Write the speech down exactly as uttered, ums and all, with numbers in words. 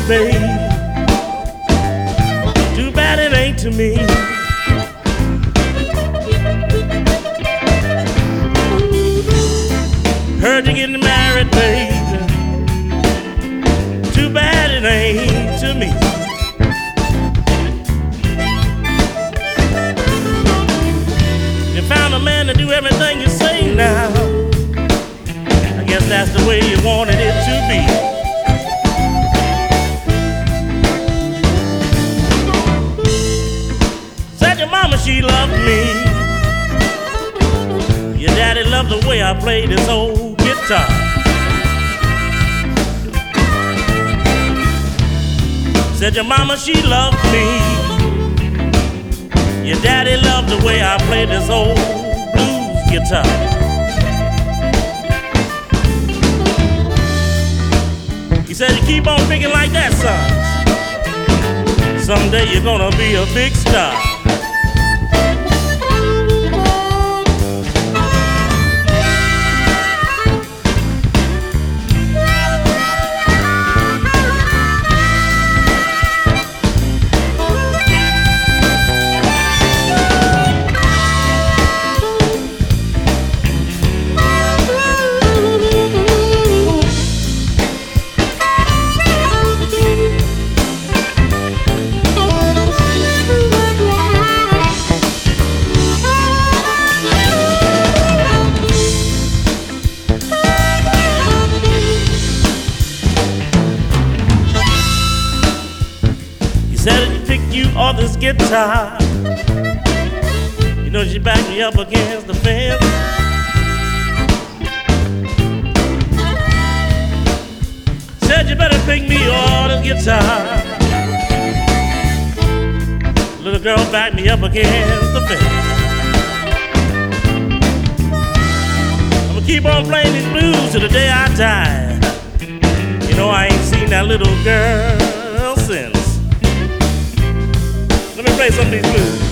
babe. Too bad it ain't to me. Heard you getting married, babe. Too bad it ain't to me. You found a man to do everything you say now. I guess that's the way you wanted it to be. Said your mama, she loved me. Your daddy loved the way I played his old guitar. Said your mama, she loved me. Your daddy loved the way I played this old blues guitar. He said, you keep on thinking like that, son. Someday you're gonna be a big star. Said you pick you off this guitar. You know she backed me up against the fence. Said you better pick me off this guitar. Little girl backed me up against the fence. I'ma keep on playing these blues till the day I die. You know I ain't seen that little girl since. Let me play some of these blues.